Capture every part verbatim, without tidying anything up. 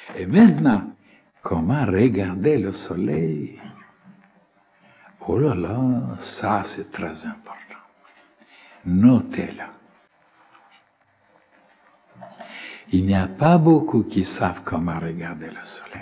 Et maintenant, comment regarder le soleil? Oh là là, ça c'est très important. Notez-le. Il n'y a pas beaucoup qui savent comment regarder le soleil.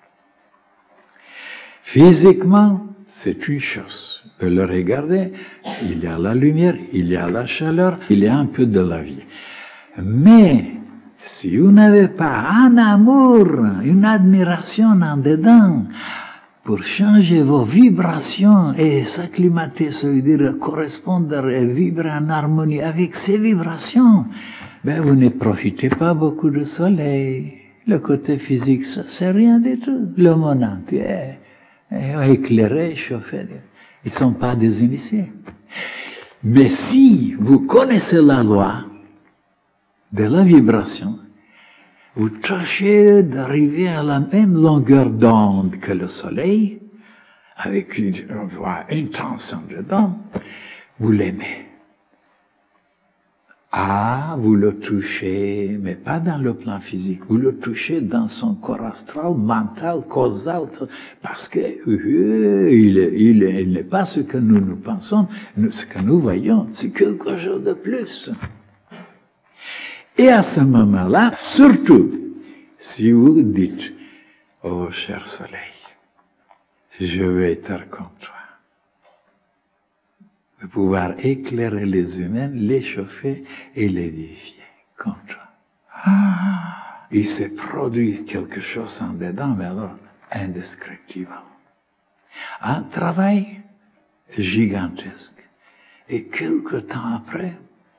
Physiquement, c'est une chose. De le regarder, il y a la lumière, il y a la chaleur, il y a un peu de la vie. Mais, si vous n'avez pas un amour, une admiration en dedans, pour changer vos vibrations et s'acclimater, ça veut dire correspondre et vibrer en harmonie avec ces vibrations, ben vous ne profitez pas beaucoup du soleil. Le côté physique, ça c'est rien du tout. Le monde entier est éclairé, chauffé. Ils ne sont pas des initiés. Mais si vous connaissez la loi de la vibration, vous tâchez d'arriver à la même longueur d'onde que le soleil, avec une voix intense en dedans, vous l'aimez. Ah, vous le touchez, mais pas dans le plan physique, vous le touchez dans son corps astral, mental, causal, parce que euh, il, il, il n'est pas ce que nous nous pensons, ce que nous voyons, c'est quelque chose de plus. Et à ce moment-là, surtout, si vous dites, oh cher soleil, je vais être comme toi, de pouvoir éclairer les humains, les chauffer et les vivifier comme toi. Ah, il s'est produit quelque chose en dedans, mais alors indescriptible. Un travail gigantesque. Et quelque temps après,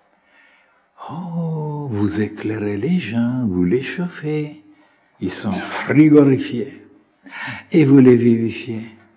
oh, vous éclairez les gens, vous les chauffez, ils sont frigorifiés, et vous les vivifiez.